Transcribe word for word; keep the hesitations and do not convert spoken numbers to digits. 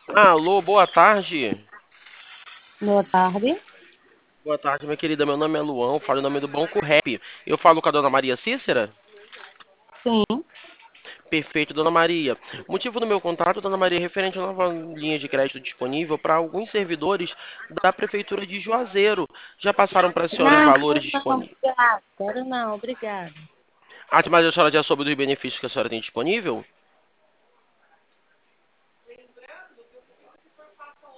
Alô, boa tarde. Boa tarde. Boa tarde, minha querida. Meu nome é Luão, falo em nome do Banco Rap. Eu falo com a dona Maria Cícera? Sim. Perfeito, dona Maria. O motivo do meu contato, dona Maria, é referente a uma nova linha de crédito disponível para alguns servidores da Prefeitura de Juazeiro. Já passaram para a senhora os Não, valores não, disponíveis? obrigada. Quero não, obrigada. Ah, mas a senhora já soube dos benefícios que a senhora tem disponível?